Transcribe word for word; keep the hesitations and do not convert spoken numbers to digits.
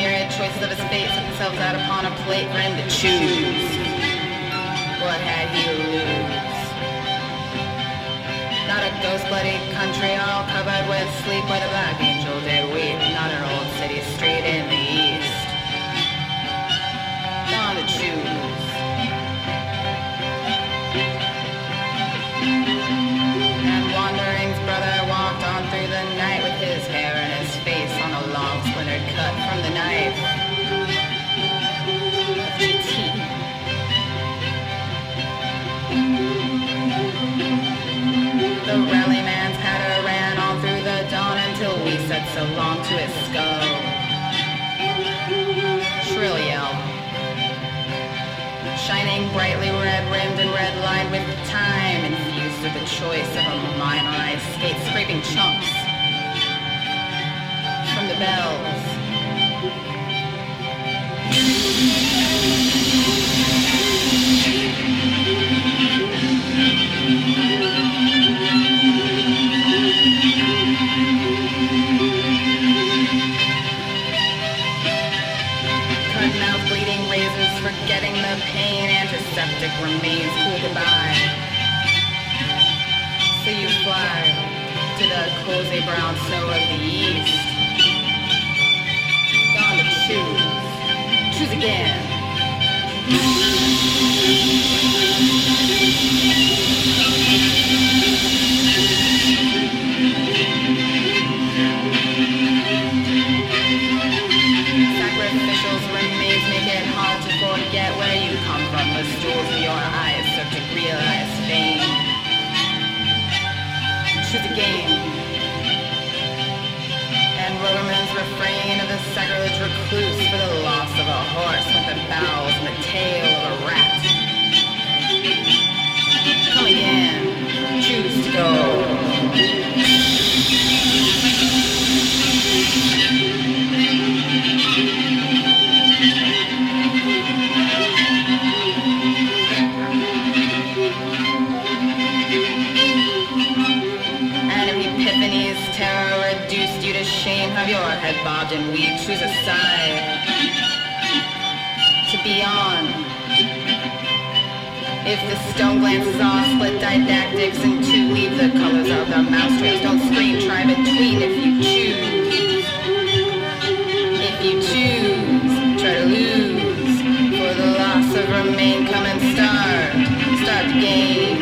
myriad choices of his fate set themselves out upon a plate for him to choose. What had he to lose? Not a ghost-bloody country all covered with sleep where the black angel did weep. Not an old city street in the east. Gone to choose. And Wandering's brother walked on through the night with his hair and his face on a long splintered cut from the knife. G T. The rally man's patter ran all through the dawn until we said so long to his skull. Shrill yell. Shining brightly red-rimmed and red-lined with time, infused with the choice of a mine on ice skate, scraping chunks from the bells. Cut mouth, bleeding razors, forgetting the pain, antiseptic remains, cool goodbye. So you fly to the cozy brown snow of the east. Gone to choose. Choose again. Sacrificials remains make it hard to forget where you come from. The stools in your eyes serve to realize fame. Choose a game. And Roverman's refrain of the sacrilege recluse for the loss of a horse with the bowels and the tail of a rat. Come again. Choose to go. Epiphany's terror reduced you to shame. Have your head bobbed and weep. Choose a side to be on. If the stone glances off, split didactics in two. Leave the colors of the mouse trails. Don't scream, try between if you choose. If you choose, try to lose. For the loss of remain, come and start. Start the game.